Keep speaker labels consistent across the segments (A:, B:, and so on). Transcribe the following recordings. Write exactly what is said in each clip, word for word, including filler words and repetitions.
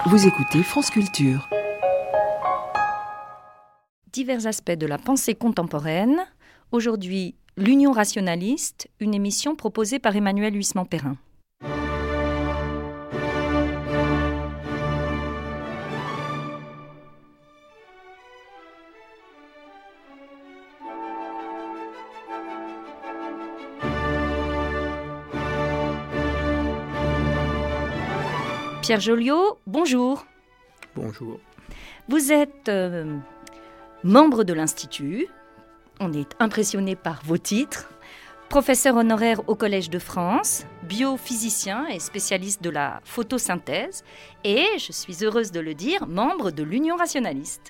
A: Vous écoutez France Culture.
B: Divers aspects de la pensée contemporaine. Aujourd'hui, l'Union rationaliste, une émission proposée par Emmanuel Huysmans-Perrin. Pierre Joliot, bonjour.
C: Bonjour.
B: Vous êtes euh, membre de l'Institut. On est impressionné par vos titres. Professeur honoraire au Collège de France, biophysicien et spécialiste de la photosynthèse. Et, je suis heureuse de le dire, membre de l'Union rationaliste.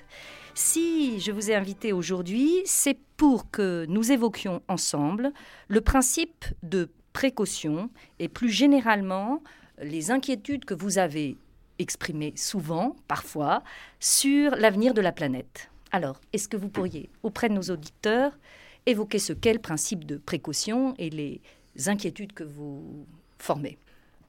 B: Si je vous ai invité aujourd'hui, c'est pour que nous évoquions ensemble le principe de précaution et plus généralement les inquiétudes que vous avez exprimées souvent, parfois, sur l'avenir de la planète. Alors, est-ce que vous pourriez, auprès de nos auditeurs, évoquer ce qu'est le principe de précaution et les inquiétudes que vous formez ?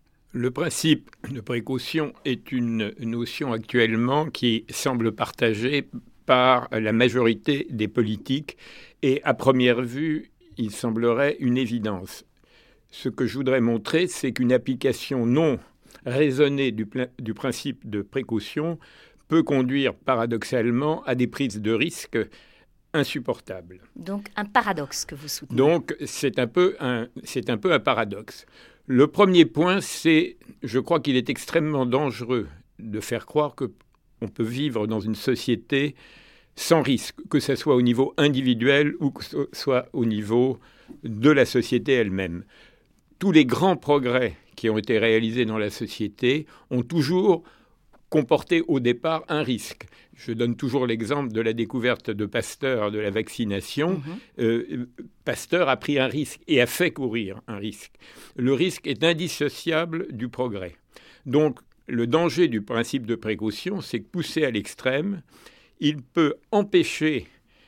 C: Le principe de précaution est une notion actuellement qui semble partagée par la majorité des politiques et, à première vue, il semblerait une évidence. Ce que je voudrais montrer, c'est qu'une application non raisonnée du, pla- du principe de précaution peut conduire paradoxalement à des prises de risques insupportables.
B: Donc un paradoxe que vous soutenez.
C: Donc c'est un peu un, c'est un peu un paradoxe. Le premier point, c'est, je crois qu'il est extrêmement dangereux de faire croire qu'on peut vivre dans une société sans risque, que ce soit au niveau individuel ou que ce soit au niveau de la société elle-même. Tous les grands progrès qui ont été réalisés dans la société ont toujours comporté au départ un risque. Je donne toujours l'exemple de la découverte de Pasteur de la vaccination. Mmh. Euh, Pasteur a pris un risque et a fait courir un risque. Le risque est indissociable du progrès. Donc, le danger du principe de précaution, c'est que poussé à l'extrême, il peut empêcher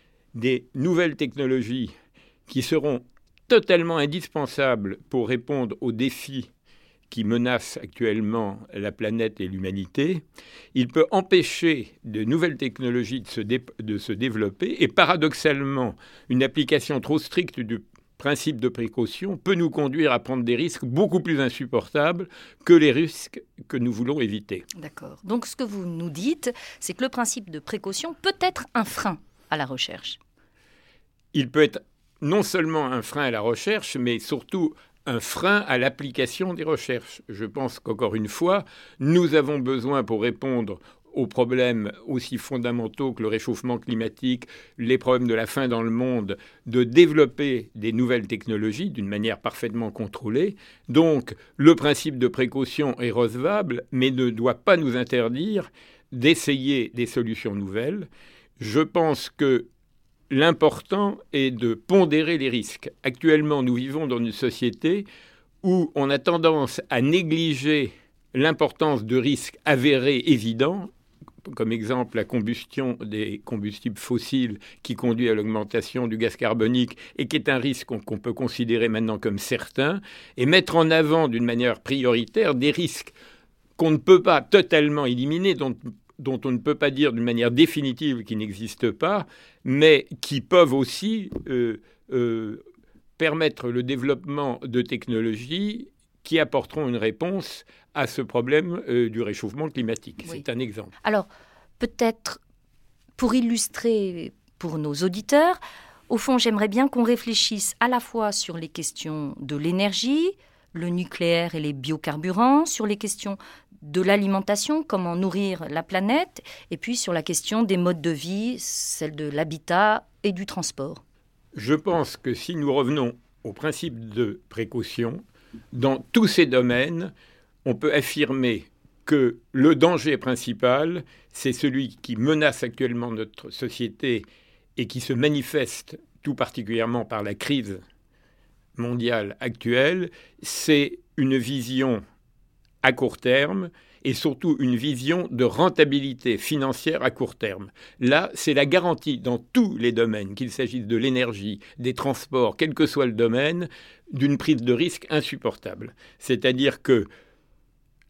C: des nouvelles technologies qui seront totalement indispensable pour répondre aux défis qui menacent actuellement la planète et l'humanité. Il peut empêcher de nouvelles technologies de se, dé- de se développer et paradoxalement, une application trop stricte du principe de précaution peut nous conduire à prendre des risques beaucoup plus insupportables que les risques que nous voulons éviter.
B: D'accord. Donc ce que vous nous dites, c'est que le principe de précaution peut être un frein à la recherche.
C: Il peut être non seulement un frein à la recherche, mais surtout un frein à l'application des recherches. Je pense qu'encore une fois, nous avons besoin pour répondre aux problèmes aussi fondamentaux que le réchauffement climatique, les problèmes de la faim dans le monde, de développer des nouvelles technologies d'une manière parfaitement contrôlée. Donc, le principe de précaution est recevable, mais ne doit pas nous interdire d'essayer des solutions nouvelles. Je pense que l'important est de pondérer les risques. Actuellement, nous vivons dans une société où on a tendance à négliger l'importance de risques avérés évidents, comme exemple la combustion des combustibles fossiles qui conduit à l'augmentation du gaz carbonique et qui est un risque qu'on, qu'on peut considérer maintenant comme certain, et mettre en avant d'une manière prioritaire des risques qu'on ne peut pas totalement éliminer, dont dont on ne peut pas dire d'une manière définitive qu'ils n'existent pas, mais qui peuvent aussi euh, euh, permettre le développement de technologies qui apporteront une réponse à ce problème euh, du réchauffement climatique. Oui. C'est un exemple.
B: Alors, peut-être, pour illustrer pour nos auditeurs, au fond, j'aimerais bien qu'on réfléchisse à la fois sur les questions de l'énergie, le nucléaire et les biocarburants, sur les questions de l'alimentation, comment nourrir la planète, et puis sur la question des modes de vie, celle de l'habitat et du transport.
C: Je pense que si nous revenons au principe de précaution, dans tous ces domaines, on peut affirmer que le danger principal, c'est celui qui menace actuellement notre société et qui se manifeste tout particulièrement par la crise mondiale actuelle, c'est une vision à court terme et surtout une vision de rentabilité financière à court terme. Là, c'est la garantie dans tous les domaines, qu'il s'agisse de l'énergie, des transports, quel que soit le domaine, d'une prise de risque insupportable. C'est-à-dire que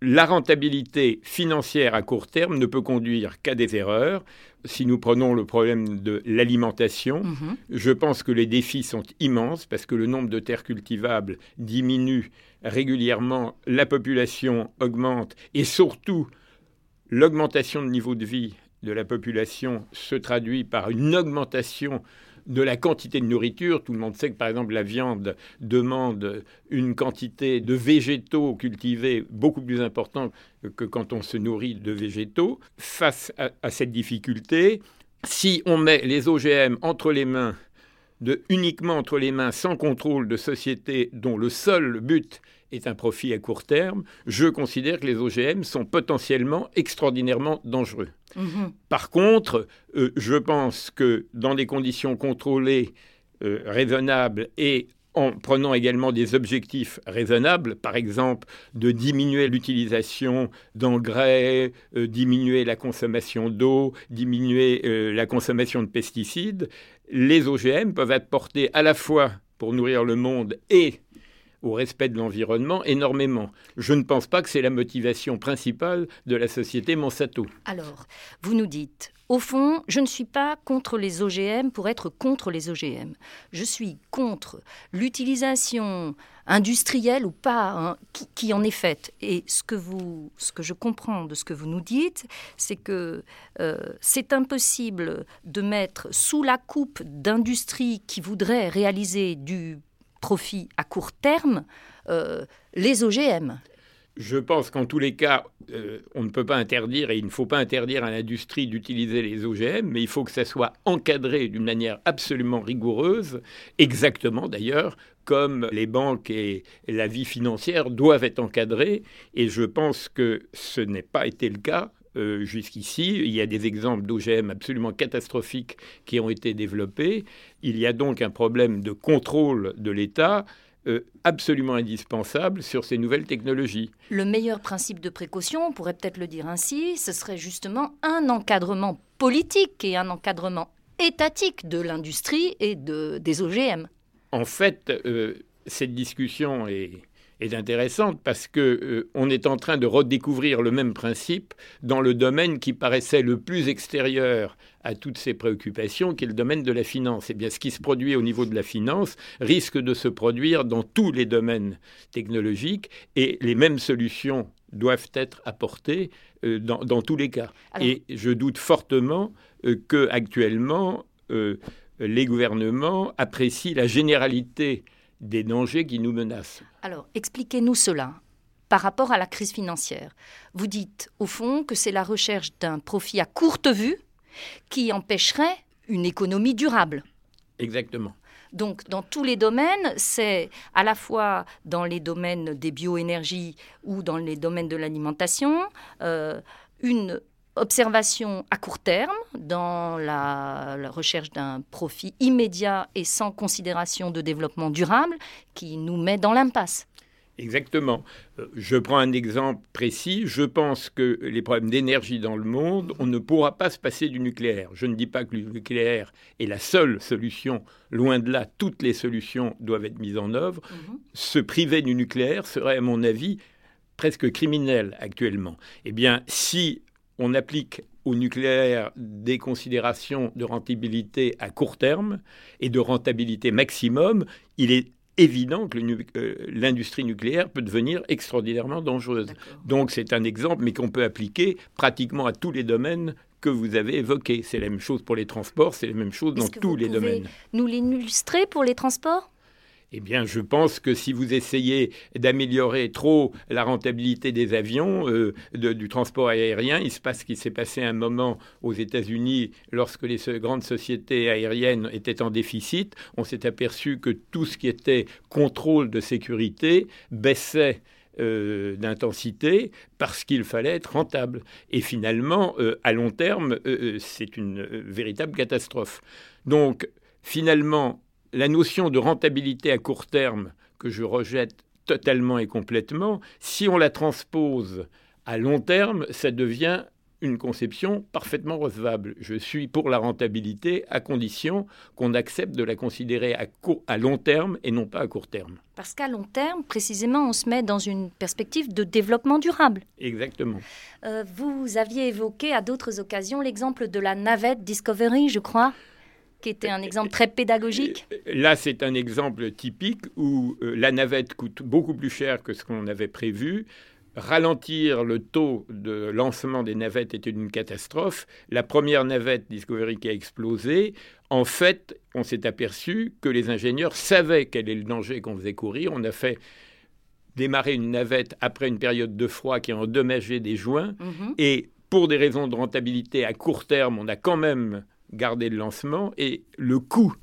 C: la rentabilité financière à court terme ne peut conduire qu'à des erreurs. Si nous prenons le problème de l'alimentation, mmh. je pense que les défis sont immenses parce que le nombre de terres cultivables diminue régulièrement, la population augmente et surtout l'augmentation de niveau de vie de la population se traduit par une augmentation de la quantité de nourriture. Tout le monde sait que, par exemple, la viande demande une quantité de végétaux cultivés beaucoup plus importante que quand on se nourrit de végétaux. Face à, à cette difficulté, si on met les O G M entre les mains, de, uniquement entre les mains, sans contrôle de sociétés dont le seul but est un profit à court terme, je considère que les O G M sont potentiellement extraordinairement dangereux. Mmh. Par contre, euh, je pense que dans des conditions contrôlées, euh, raisonnables et en prenant également des objectifs raisonnables, par exemple de diminuer l'utilisation d'engrais, euh, diminuer la consommation d'eau, diminuer euh, la consommation de pesticides, les O G M peuvent apporter à la fois pour nourrir le monde et au respect de l'environnement énormément. Je ne pense pas que c'est la motivation principale de la société Monsanto.
B: Alors, vous nous dites, au fond, je ne suis pas contre les O G M pour être contre les O G M. Je suis contre l'utilisation industrielle ou pas hein, qui, qui en est faite. Et ce que, vous, ce que je comprends de ce que vous nous dites, c'est que euh, c'est impossible de mettre sous la coupe d'industries qui voudraient réaliser du profit à court terme, euh, les O G M.
C: Je pense qu'en tous les cas, euh, on ne peut pas interdire et il ne faut pas interdire à l'industrie d'utiliser les O G M, mais il faut que ça soit encadré d'une manière absolument rigoureuse, exactement d'ailleurs comme les banques et la vie financière doivent être encadrées. Et je pense que ce n'est pas été le cas. Euh, jusqu'ici, il y a des exemples d'O G M absolument catastrophiques qui ont été développés. Il y a donc un problème de contrôle de l'État euh, absolument indispensable sur ces nouvelles technologies.
B: Le meilleur principe de précaution, on pourrait peut-être le dire ainsi, ce serait justement un encadrement politique et un encadrement étatique de l'industrie et de, des O G M.
C: En fait, euh, cette discussion est... est intéressante parce qu'on euh, est en train de redécouvrir le même principe dans le domaine qui paraissait le plus extérieur à toutes ces préoccupations, qui est le domaine de la finance. Eh bien, ce qui se produit au niveau de la finance risque de se produire dans tous les domaines technologiques et les mêmes solutions doivent être apportées euh, dans, dans tous les cas. Alors... Et je doute fortement euh, qu'actuellement, euh, les gouvernements apprécient la généralité des dangers qui nous menacent.
B: Alors, expliquez-nous cela par rapport à la crise financière. Vous dites, au fond, que c'est la recherche d'un profit à courte vue qui empêcherait une économie durable.
C: Exactement.
B: Donc, dans tous les domaines, c'est à la fois dans les domaines des bioénergies ou dans les domaines de l'alimentation, euh, une observation à court terme dans la, la recherche d'un profit immédiat et sans considération de développement durable qui nous met dans l'impasse.
C: Exactement. Je prends un exemple précis. Je pense que les problèmes d'énergie dans le monde, on ne pourra pas se passer du nucléaire. Je ne dis pas que le nucléaire est la seule solution. Loin de là, toutes les solutions doivent être mises en œuvre. Mmh. Se priver du nucléaire serait, à mon avis, presque criminel actuellement. Eh bien, si on applique au nucléaire des considérations de rentabilité à court terme et de rentabilité maximum, il est évident que le, euh, l'industrie nucléaire peut devenir extraordinairement dangereuse. D'accord. Donc c'est un exemple, mais qu'on peut appliquer pratiquement à tous les domaines que vous avez évoqués. C'est la même chose pour les transports, c'est la même chose dans tous les domaines.
B: Nous l'illustrer pour les transports ?
C: Eh bien, je pense que si vous essayez d'améliorer trop la rentabilité des avions, euh, de, du transport aérien, il se passe ce qui s'est passé à un moment aux États-Unis lorsque les grandes sociétés aériennes étaient en déficit. On s'est aperçu que tout ce qui était contrôle de sécurité baissait Euh, d'intensité parce qu'il fallait être rentable. Et finalement, euh, à long terme, euh, c'est une euh, véritable catastrophe. Donc, finalement, la notion de rentabilité à court terme, que je rejette totalement et complètement, si on la transpose à long terme, ça devient une conception parfaitement recevable. Je suis pour la rentabilité à condition qu'on accepte de la considérer à, court, à long terme et non pas à court terme.
B: Parce qu'à long terme, précisément, on se met dans une perspective de développement durable.
C: Exactement.
B: Euh, vous aviez évoqué à d'autres occasions l'exemple de la navette Discovery, je crois, qui était un exemple très pédagogique.
C: Là, c'est un exemple typique où euh, la navette coûte beaucoup plus cher que ce qu'on avait prévu. Ralentir le taux de lancement des navettes était une catastrophe. La première navette Discovery qui a explosé, en fait, on s'est aperçu que les ingénieurs savaient quel est le danger qu'on faisait courir. On a fait démarrer une navette après une période de froid qui a endommagé des joints. Mmh. Et pour des raisons de rentabilité à court terme, on a quand même gardé le lancement. Et le coût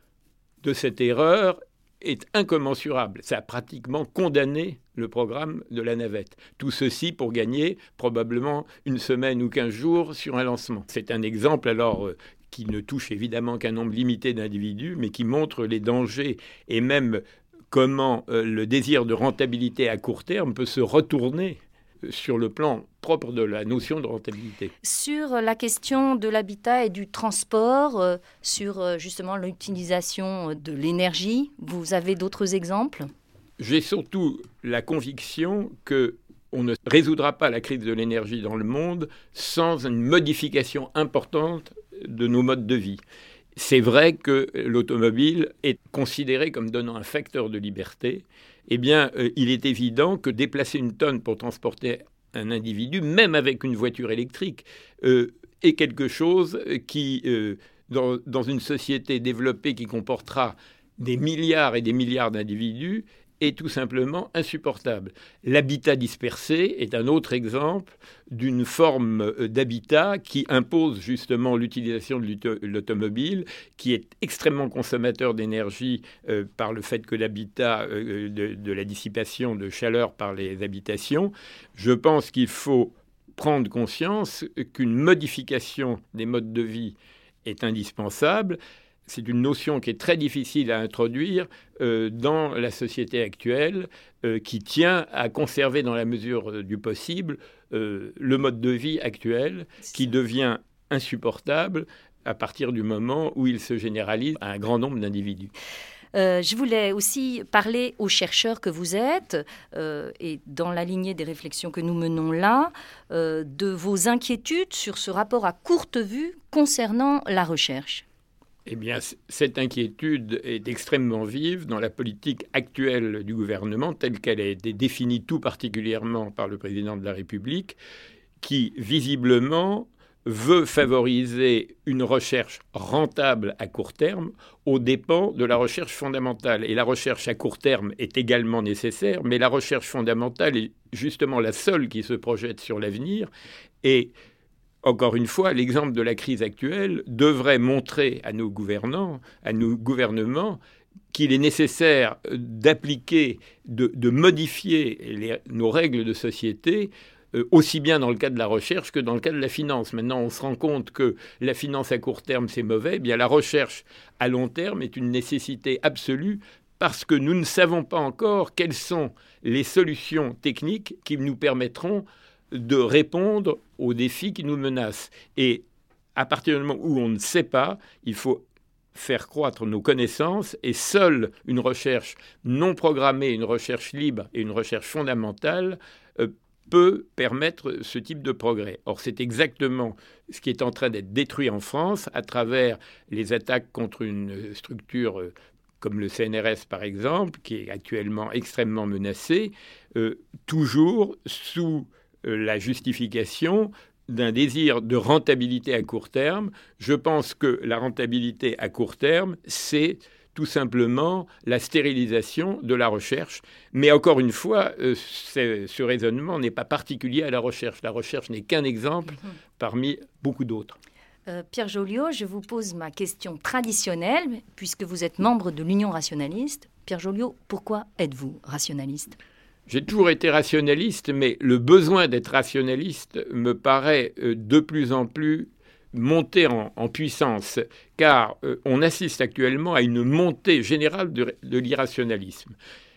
C: de cette erreur est incommensurable. Ça a pratiquement condamné le programme de la navette. Tout ceci pour gagner probablement une semaine ou quinze jours sur un lancement. C'est un exemple alors euh, qui ne touche évidemment qu'un nombre limité d'individus, mais qui montre les dangers et même comment euh, le désir de rentabilité à court terme peut se retourner sur le plan propre de la notion de rentabilité.
B: Sur la question de l'habitat et du transport, euh, sur euh, justement l'utilisation de l'énergie, vous avez d'autres exemples ?
C: J'ai surtout la conviction qu'on ne résoudra pas la crise de l'énergie dans le monde sans une modification importante de nos modes de vie. C'est vrai que l'automobile est considérée comme donnant un facteur de liberté. Eh bien, euh, il est évident que déplacer une tonne pour transporter un individu, même avec une voiture électrique, euh, est quelque chose qui, euh, dans, dans une société développée qui comportera des milliards et des milliards d'individus, est tout simplement insupportable. L'habitat dispersé est un autre exemple d'une forme d'habitat qui impose justement l'utilisation de l'automobile, qui est extrêmement consommateur d'énergie euh, par le fait que l'habitat, euh, de, de la dissipation de chaleur par les habitations. Je pense qu'il faut prendre conscience qu'une modification des modes de vie est indispensable. C'est une notion qui est très difficile à introduire euh, dans la société actuelle, euh, qui tient à conserver dans la mesure euh, du possible euh, le mode de vie actuel, qui devient insupportable à partir du moment où il se généralise à un grand nombre d'individus.
B: Euh, je voulais aussi parler aux chercheurs que vous êtes, euh, et dans la lignée des réflexions que nous menons là, euh, de vos inquiétudes sur ce rapport à courte vue concernant la recherche.
C: Eh bien, cette inquiétude est extrêmement vive dans la politique actuelle du gouvernement, telle qu'elle a été définie tout particulièrement par le président de la République, qui visiblement veut favoriser une recherche rentable à court terme aux dépens de la recherche fondamentale. Et la recherche à court terme est également nécessaire, mais la recherche fondamentale est justement la seule qui se projette sur l'avenir. Et encore une fois, l'exemple de la crise actuelle devrait montrer à nos gouvernants, à nos gouvernements, qu'il est nécessaire d'appliquer, de, de modifier les, nos règles de société, euh, aussi bien dans le cas de la recherche que dans le cas de la finance. Maintenant, on se rend compte que la finance à court terme, c'est mauvais. Eh bien, la recherche à long terme est une nécessité absolue parce que nous ne savons pas encore quelles sont les solutions techniques qui nous permettront de répondre aux défis qui nous menacent. Et à partir du moment où on ne sait pas, il faut faire croître nos connaissances et seule une recherche non programmée, une recherche libre et une recherche fondamentale euh, peut permettre ce type de progrès. Or, c'est exactement ce qui est en train d'être détruit en France à travers les attaques contre une structure euh, comme le C N R S par exemple, qui est actuellement extrêmement menacée, euh, toujours sous la justification d'un désir de rentabilité à court terme. Je pense que la rentabilité à court terme, c'est tout simplement la stérilisation de la recherche. Mais encore une fois, euh, ce raisonnement n'est pas particulier à la recherche. La recherche n'est qu'un exemple mmh. parmi beaucoup d'autres.
B: Euh, Pierre Joliot, je vous pose ma question traditionnelle, puisque vous êtes membre de l'Union rationaliste. Pierre Joliot, pourquoi êtes-vous rationaliste ?
C: J'ai toujours été rationaliste, mais le besoin d'être rationaliste me paraît de plus en plus monter en, en puissance, car euh, on assiste actuellement à une montée générale de, de l'irrationalisme.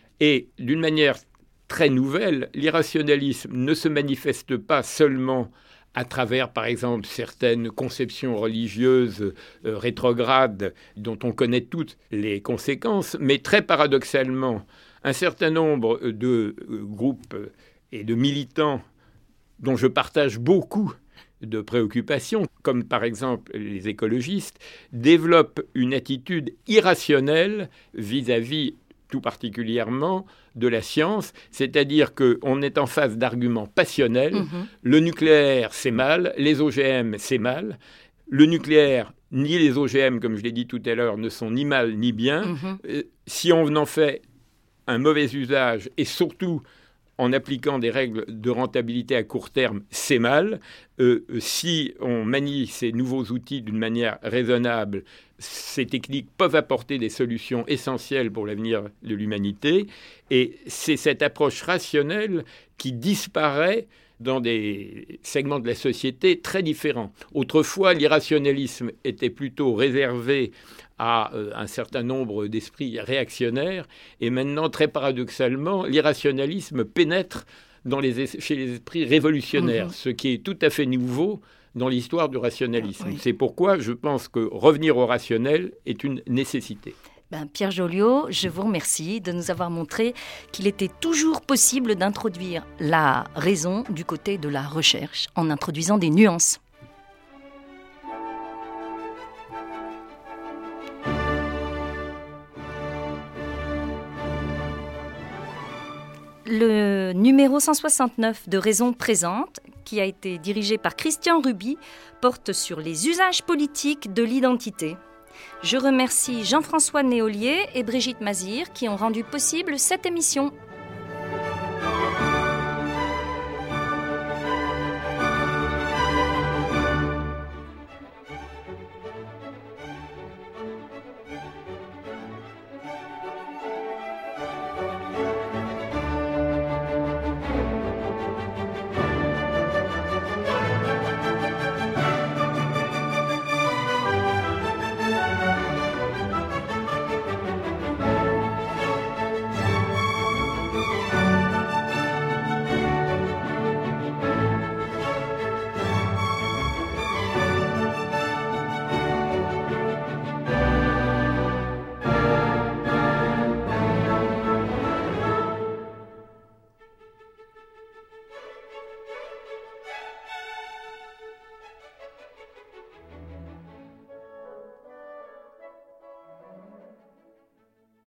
C: Et d'une manière très nouvelle, l'irrationalisme ne se manifeste pas seulement à travers, par exemple, certaines conceptions religieuses euh, rétrogrades dont on connaît toutes les conséquences. Mais très paradoxalement, un certain nombre de euh, groupes et de militants dont je partage beaucoup de préoccupations, comme par exemple les écologistes, développent une attitude irrationnelle vis-à-vis tout particulièrement de la science, c'est-à-dire qu'on est en face d'arguments passionnels. Mmh. Le nucléaire, c'est mal, les O G M, c'est mal. Le nucléaire, ni les O G M, comme je l'ai dit tout à l'heure, ne sont ni mal ni bien. Mmh. Euh, si on en fait un mauvais usage, et surtout en appliquant des règles de rentabilité à court terme, c'est mal. Euh, si on manie ces nouveaux outils d'une manière raisonnable, ces techniques peuvent apporter des solutions essentielles pour l'avenir de l'humanité. Et c'est cette approche rationnelle qui disparaît dans des segments de la société très différents. Autrefois, l'irrationalisme était plutôt réservé à euh, un certain nombre d'esprits réactionnaires. Et maintenant, très paradoxalement, l'irrationalisme pénètre dans les es- chez les esprits révolutionnaires, mmh. ce qui est tout à fait nouveau dans l'histoire du rationalisme. Oui. C'est pourquoi je pense que revenir au rationnel est une nécessité.
B: Ben, Pierre Joliot, je vous remercie de nous avoir montré qu'il était toujours possible d'introduire la raison du côté de la recherche en introduisant des nuances. Le numéro cent soixante-neuf de Raison présente, qui a été dirigé par Christian Ruby, porte sur les usages politiques de l'identité. Je remercie Jean-François Néolier et Brigitte Mazir qui ont rendu possible cette émission.